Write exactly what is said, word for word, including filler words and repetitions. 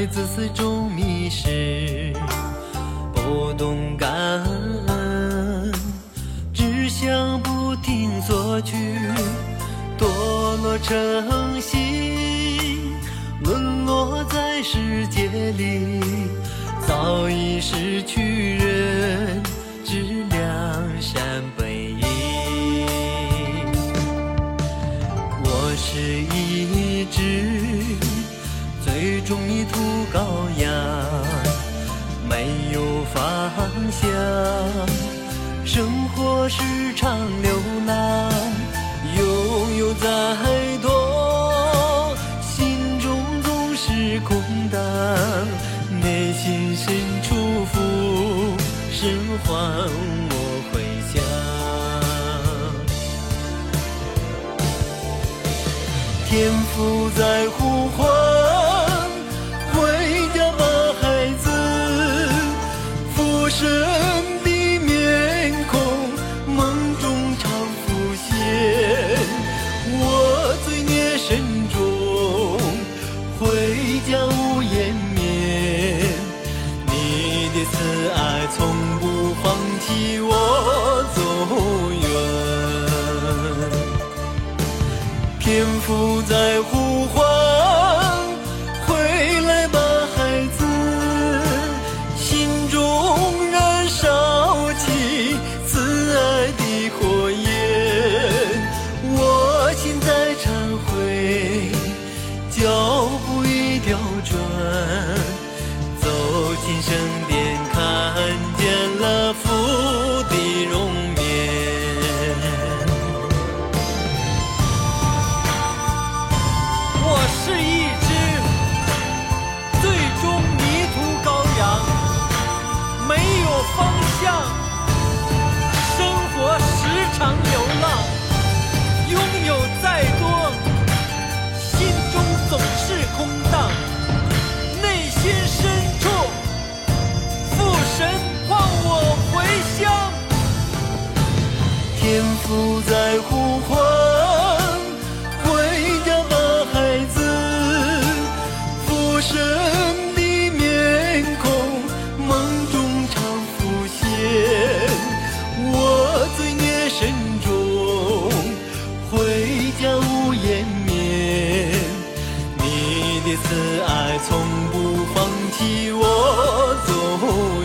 孩子四中迷失，不懂感恩，只想不停索取，堕落成性，沦落在世界里，早已失去人之良善本应。我是一只最终迷途羔羊，没有方向，生活时常流浪，拥有再多，心中总是空荡，内心深处浮声唤我回家。天父在呼唤，回家吧孩子，父神的面孔梦中常浮现，我罪孽深重，回家无颜面，你的慈爱从不放弃我走远。天父在呼唤，回来吧孩子，心中燃烧起慈爱的火焰。我心在忏悔，脚步已调转，走进圣殿，看见了父的容颜。 我是一只最终迷途羔羊，没有方向，生活时常流浪，拥有再多，心中总是空荡，内心深处父神唤我回乡。 天父在呼唤，回家吧孩子，父神的面孔梦中常浮现，我罪孽深重，回家无颜面，你的慈爱从不放弃我走